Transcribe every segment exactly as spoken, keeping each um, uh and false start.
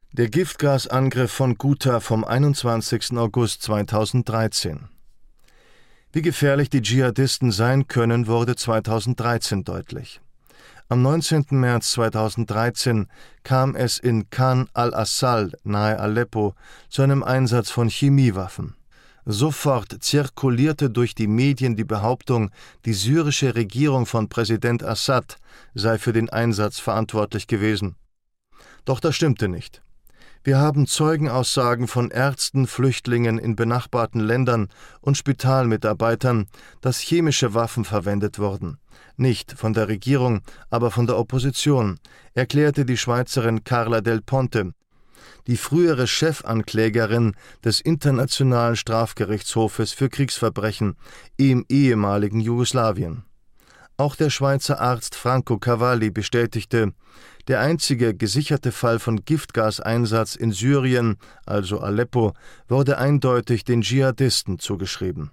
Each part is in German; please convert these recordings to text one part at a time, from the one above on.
Der Giftgasangriff von Ghouta vom einundzwanzigsten August zweitausenddreizehn. Wie gefährlich die Dschihadisten sein können, wurde zweitausenddreizehn deutlich. Am neunzehnten März zweitausenddreizehn kam es in Khan al-Assal nahe Aleppo zu einem Einsatz von Chemiewaffen. Sofort zirkulierte durch die Medien die Behauptung, die syrische Regierung von Präsident Assad sei für den Einsatz verantwortlich gewesen. Doch das stimmte nicht. Wir haben Zeugenaussagen von Ärzten, Flüchtlingen in benachbarten Ländern und Spitalmitarbeitern, dass chemische Waffen verwendet wurden. Nicht von der Regierung, aber von der Opposition, erklärte die Schweizerin Carla Del Ponte, die frühere Chefanklägerin des Internationalen Strafgerichtshofes für Kriegsverbrechen im ehemaligen Jugoslawien. Auch der Schweizer Arzt Franco Cavalli bestätigte, der einzige gesicherte Fall von Giftgaseinsatz in Syrien, also Aleppo, wurde eindeutig den Dschihadisten zugeschrieben.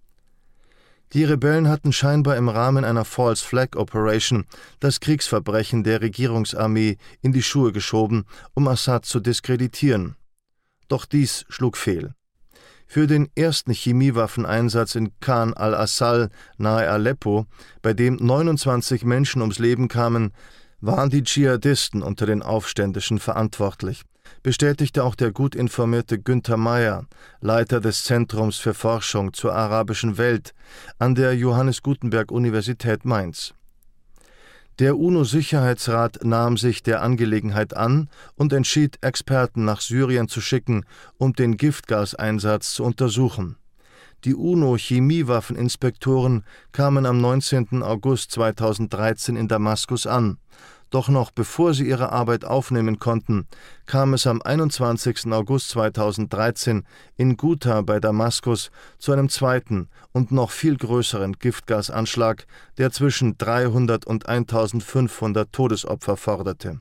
Die Rebellen hatten scheinbar im Rahmen einer False Flag Operation das Kriegsverbrechen der Regierungsarmee in die Schuhe geschoben, um Assad zu diskreditieren. Doch dies schlug fehl. Für den ersten Chemiewaffeneinsatz in Khan al-Assal nahe Aleppo, bei dem neunundzwanzig Menschen ums Leben kamen, waren die Dschihadisten unter den Aufständischen verantwortlich, bestätigte auch der gut informierte Günther Meyer, Leiter des Zentrums für Forschung zur arabischen Welt an der Johannes Gutenberg Universität Mainz. Der UNO-Sicherheitsrat nahm sich der Angelegenheit an und entschied, Experten nach Syrien zu schicken, um den Giftgaseinsatz zu untersuchen. Die UNO-Chemiewaffeninspektoren kamen am neunzehnten August zweitausenddreizehn in Damaskus an. Doch noch bevor sie ihre Arbeit aufnehmen konnten, kam es am einundzwanzigsten August zweitausenddreizehn in Ghouta bei Damaskus zu einem zweiten und noch viel größeren Giftgasanschlag, der zwischen dreihundert und eintausendfünfhundert Todesopfer forderte.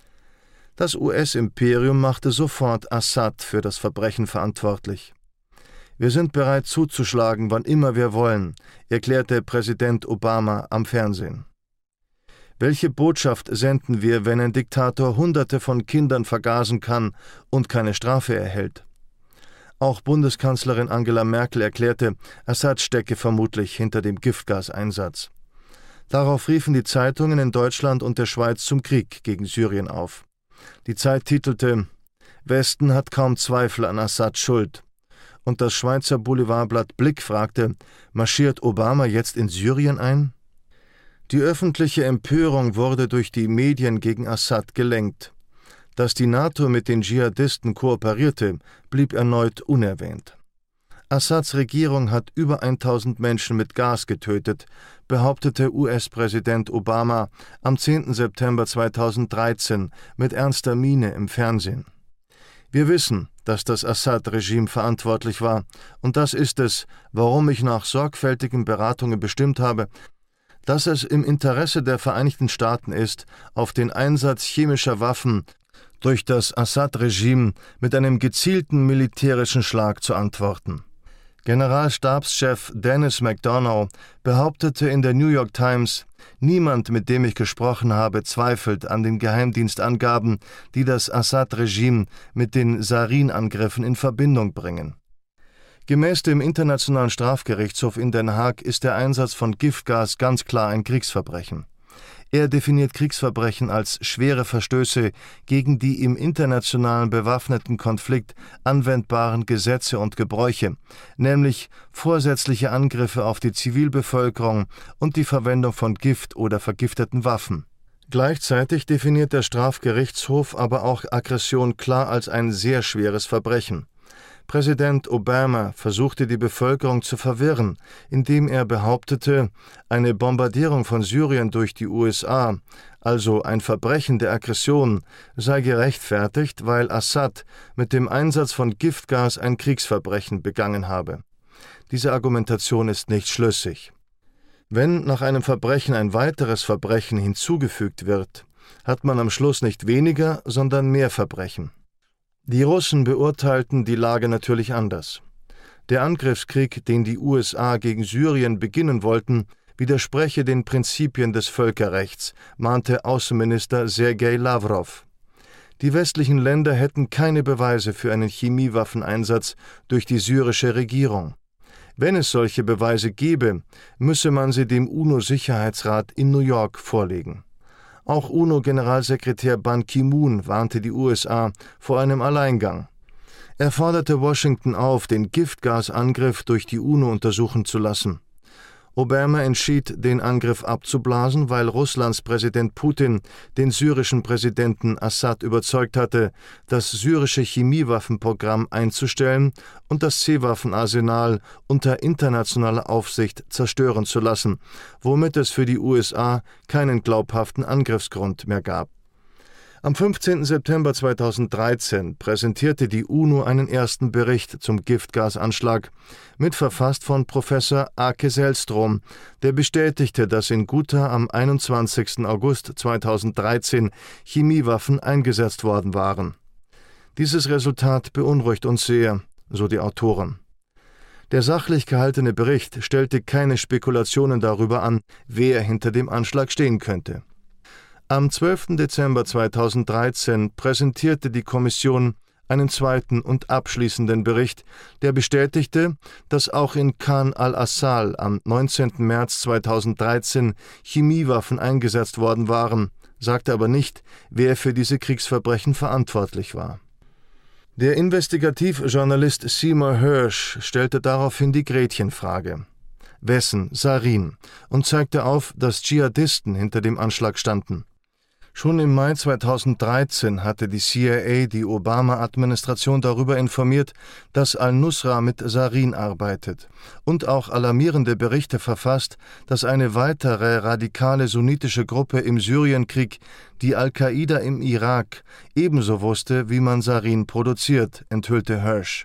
Das U S-Imperium machte sofort Assad für das Verbrechen verantwortlich. Wir sind bereit zuzuschlagen, wann immer wir wollen, erklärte Präsident Obama am Fernsehen. Welche Botschaft senden wir, wenn ein Diktator Hunderte von Kindern vergasen kann und keine Strafe erhält? Auch Bundeskanzlerin Angela Merkel erklärte, Assad stecke vermutlich hinter dem Giftgaseinsatz. Darauf riefen die Zeitungen in Deutschland und der Schweiz zum Krieg gegen Syrien auf. Die Zeit titelte, Westen hat kaum Zweifel an Assads Schuld. Und das Schweizer Boulevardblatt Blick fragte, marschiert Obama jetzt in Syrien ein? Die öffentliche Empörung wurde durch die Medien gegen Assad gelenkt. Dass die NATO mit den Dschihadisten kooperierte, blieb erneut unerwähnt. Assads Regierung hat über tausend Menschen mit Gas getötet, behauptete U S-Präsident Obama am zehnten September zweitausenddreizehn mit ernster Miene im Fernsehen. Wir wissen, dass das Assad-Regime verantwortlich war, und das ist es, warum ich nach sorgfältigen Beratungen bestimmt habe, dass es im Interesse der Vereinigten Staaten ist, auf den Einsatz chemischer Waffen durch das Assad-Regime mit einem gezielten militärischen Schlag zu antworten. Generalstabschef Dennis McDonough behauptete in der New York Times, niemand, mit dem ich gesprochen habe, zweifelt an den Geheimdienstangaben, die das Assad-Regime mit den Sarin-Angriffen in Verbindung bringen. Gemäß dem Internationalen Strafgerichtshof in Den Haag ist der Einsatz von Giftgas ganz klar ein Kriegsverbrechen. Er definiert Kriegsverbrechen als schwere Verstöße gegen die im internationalen bewaffneten Konflikt anwendbaren Gesetze und Gebräuche, nämlich vorsätzliche Angriffe auf die Zivilbevölkerung und die Verwendung von Gift oder vergifteten Waffen. Gleichzeitig definiert der Strafgerichtshof aber auch Aggression klar als ein sehr schweres Verbrechen. Präsident Obama versuchte die Bevölkerung zu verwirren, indem er behauptete, eine Bombardierung von Syrien durch die U S A, also ein Verbrechen der Aggression, sei gerechtfertigt, weil Assad mit dem Einsatz von Giftgas ein Kriegsverbrechen begangen habe. Diese Argumentation ist nicht schlüssig. Wenn nach einem Verbrechen ein weiteres Verbrechen hinzugefügt wird, hat man am Schluss nicht weniger, sondern mehr Verbrechen. Die Russen beurteilten die Lage natürlich anders. Der Angriffskrieg, den die U S A gegen Syrien beginnen wollten, widerspreche den Prinzipien des Völkerrechts, mahnte Außenminister Sergei Lawrow. Die westlichen Länder hätten keine Beweise für einen Chemiewaffeneinsatz durch die syrische Regierung. Wenn es solche Beweise gäbe, müsse man sie dem UNO-Sicherheitsrat in New York vorlegen. Auch UNO-Generalsekretär Ban Ki-moon warnte die U S A vor einem Alleingang. Er forderte Washington auf, den Giftgasangriff durch die UNO untersuchen zu lassen. Obama entschied, den Angriff abzublasen, weil Russlands Präsident Putin den syrischen Präsidenten Assad überzeugt hatte, das syrische Chemiewaffenprogramm einzustellen und das C-Waffenarsenal unter internationaler Aufsicht zerstören zu lassen, womit es für die U S A keinen glaubhaften Angriffsgrund mehr gab. Am fünfzehnten September zweitausenddreizehn präsentierte die UNO einen ersten Bericht zum Giftgasanschlag, mitverfasst von Professor Åke Zellström, der bestätigte, dass in Ghouta am einundzwanzigsten August zweitausenddreizehn Chemiewaffen eingesetzt worden waren. Dieses Resultat beunruhigt uns sehr, so die Autoren. Der sachlich gehaltene Bericht stellte keine Spekulationen darüber an, wer hinter dem Anschlag stehen könnte. Am zwölften Dezember zweitausenddreizehn präsentierte die Kommission einen zweiten und abschließenden Bericht, der bestätigte, dass auch in Khan al-Assal am neunzehnten März zweitausenddreizehn Chemiewaffen eingesetzt worden waren, sagte aber nicht, wer für diese Kriegsverbrechen verantwortlich war. Der Investigativjournalist Seymour Hersh stellte daraufhin die Gretchenfrage: Wessen Sarin? Und zeigte auf, dass Dschihadisten hinter dem Anschlag standen. Schon im Mai zweitausenddreizehn hatte die C I A die Obama-Administration darüber informiert, dass al-Nusra mit Sarin arbeitet und auch alarmierende Berichte verfasst, dass eine weitere radikale sunnitische Gruppe im Syrienkrieg, die Al-Qaida im Irak, ebenso wusste, wie man Sarin produziert, enthüllte Hersh.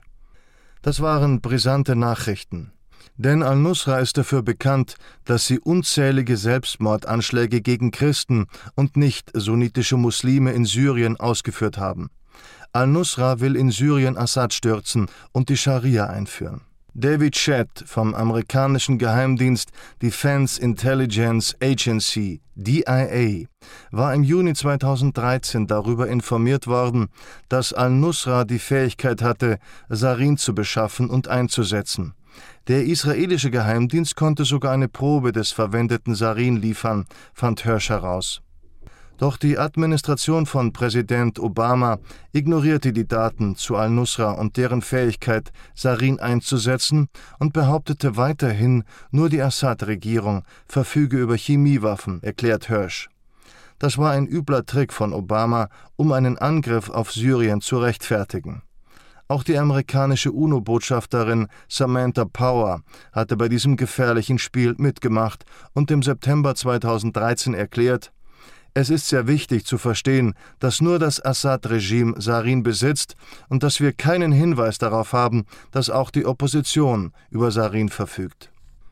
Das waren brisante Nachrichten. Denn al-Nusra ist dafür bekannt, dass sie unzählige Selbstmordanschläge gegen Christen und nicht sunnitische Muslime in Syrien ausgeführt haben. Al-Nusra will in Syrien Assad stürzen und die Scharia einführen. David Shedd vom amerikanischen Geheimdienst Defense Intelligence Agency, D I A, war im Juni zweitausenddreizehn darüber informiert worden, dass al-Nusra die Fähigkeit hatte, Sarin zu beschaffen und einzusetzen. Der israelische Geheimdienst konnte sogar eine Probe des verwendeten Sarin liefern, fand Hersh heraus. Doch die Administration von Präsident Obama ignorierte die Daten zu al-Nusra und deren Fähigkeit, Sarin einzusetzen, und behauptete weiterhin, nur die Assad-Regierung verfüge über Chemiewaffen, erklärt Hersh. Das war ein übler Trick von Obama, um einen Angriff auf Syrien zu rechtfertigen. Auch die amerikanische UNO-Botschafterin Samantha Power hatte bei diesem gefährlichen Spiel mitgemacht und im September zweitausenddreizehn erklärt: Es ist sehr wichtig zu verstehen, dass nur das Assad-Regime Sarin besitzt und dass wir keinen Hinweis darauf haben, dass auch die Opposition über Sarin verfügt.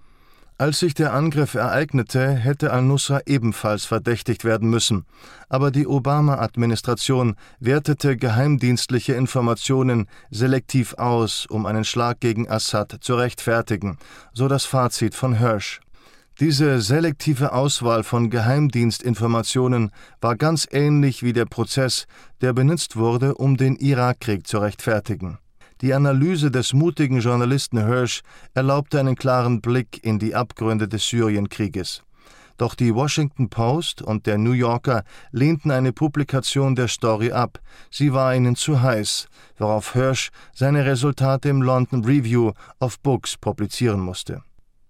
Als sich der Angriff ereignete, hätte al-Nusra ebenfalls verdächtigt werden müssen, aber die Obama-Administration wertete geheimdienstliche Informationen selektiv aus, um einen Schlag gegen Assad zu rechtfertigen, so das Fazit von Hersh. Diese selektive Auswahl von Geheimdienstinformationen war ganz ähnlich wie der Prozess, der benutzt wurde, um den Irakkrieg zu rechtfertigen. Die Analyse des mutigen Journalisten Hersh erlaubte einen klaren Blick in die Abgründe des Syrienkrieges. Doch die Washington Post und der New Yorker lehnten eine Publikation der Story ab. Sie war ihnen zu heiß, worauf Hersh seine Resultate im London Review of Books publizieren musste.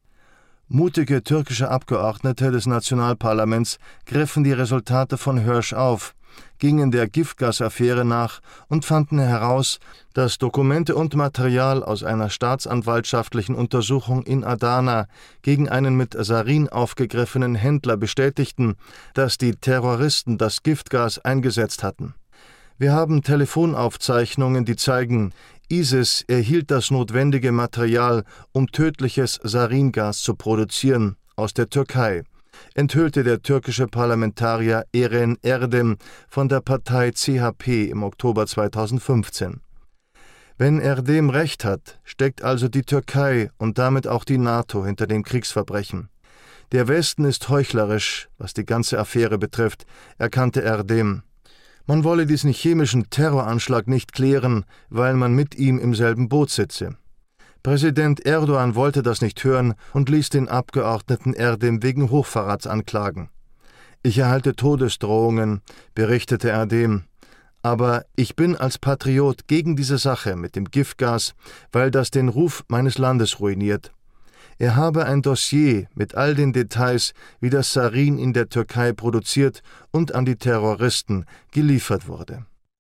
Mutige türkische Abgeordnete des Nationalparlaments griffen die Resultate von Hersh auf, gingen der Giftgasaffäre nach und fanden heraus, dass Dokumente und Material aus einer staatsanwaltschaftlichen Untersuchung in Adana gegen einen mit Sarin aufgegriffenen Händler bestätigten, dass die Terroristen das Giftgas eingesetzt hatten. Wir haben Telefonaufzeichnungen, die zeigen, ISIS erhielt das notwendige Material, um tödliches Saringas zu produzieren, aus der Türkei, enthüllte der türkische Parlamentarier Eren Erdem von der Partei C H P im Oktober zweitausendfünfzehn. Wenn Erdem recht hat, steckt also die Türkei und damit auch die NATO hinter dem Kriegsverbrechen. Der Westen ist heuchlerisch, was die ganze Affäre betrifft, erkannte Erdem. Man wolle diesen chemischen Terroranschlag nicht klären, weil man mit ihm im selben Boot sitze. Präsident Erdogan wollte das nicht hören und ließ den Abgeordneten Erdem wegen Hochverrats anklagen. Ich erhalte Todesdrohungen, berichtete Erdem. Aber ich bin als Patriot gegen diese Sache mit dem Giftgas, weil das den Ruf meines Landes ruiniert. Er habe ein Dossier mit all den Details, wie das Sarin in der Türkei produziert und an die Terroristen geliefert wurde.